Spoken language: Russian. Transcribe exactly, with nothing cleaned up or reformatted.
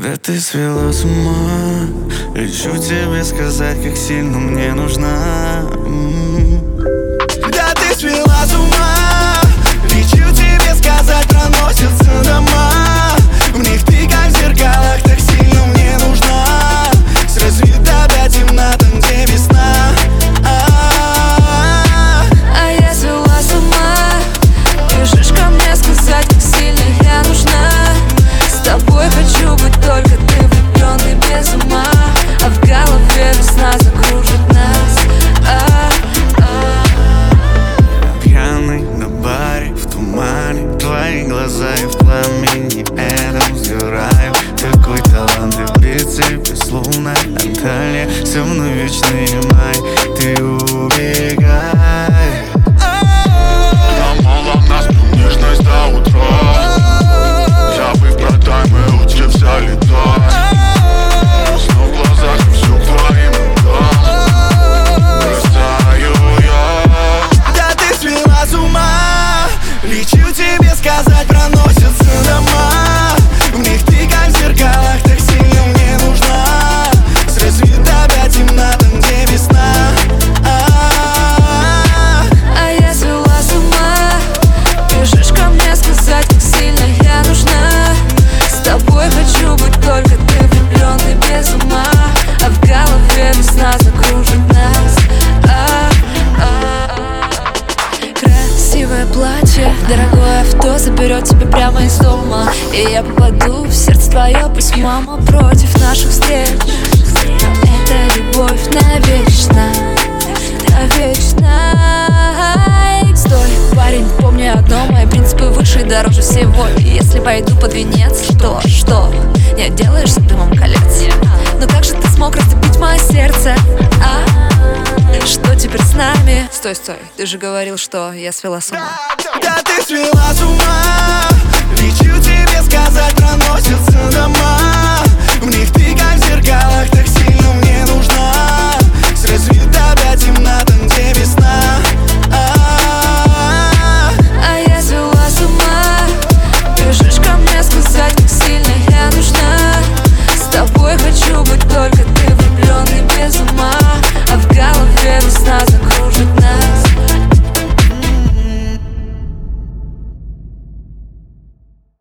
Да ты свела с ума. Лечу тебе сказать, как сильно мне нужна. М-м-м. Да ты свела с ума. Лечу тебе сказать, проносятся дома. В них ты как в зеркалах, так сильно мне нужна. С рассвета до темна, там где весна. А я свела с ума. Бежишь ко мне сказать, как сильно я нужна. С тобой хочу быть только ты, влюбленный без ума. А в голове весна закружит нас. Пьяный на баре, в тумане, твои глаза и в пламени этом сгораю. Такой талант и в битве, безлунная Анталия. Со мной вечный май, ты убегай. Намала нас нежность до утра. Забыв про таймы, учимся летать. Снова в глазах и все к твоим рукам. Бросаю я. Да ты свела с ума. Лечу тебе сказать, проносятся дома. В них ты как в зеркалах, так сильно мне нужна. С рассвета до темна, там где весна. А я свела с ума. Бежишь ко мне сказать, как сильно я нужна. С тобой хочу быть только ты, влюбленный без ума. А в голове весна закружит нас. Красивое платье, дорогое авто заберет тебя прямо из дома. И я попаду в сердце твое, пусть мама против наших встреч. Но это любовь навечно, навечно. Стой, парень, помни одно: мои принципы выше и дороже всего. И если пойду под венец, что, что? Не отделаешься дымом колец. Но как же ты смог растопить мое сердце, а? Что теперь с нами? Стой, стой, ты же говорил, что я свела с ума. Да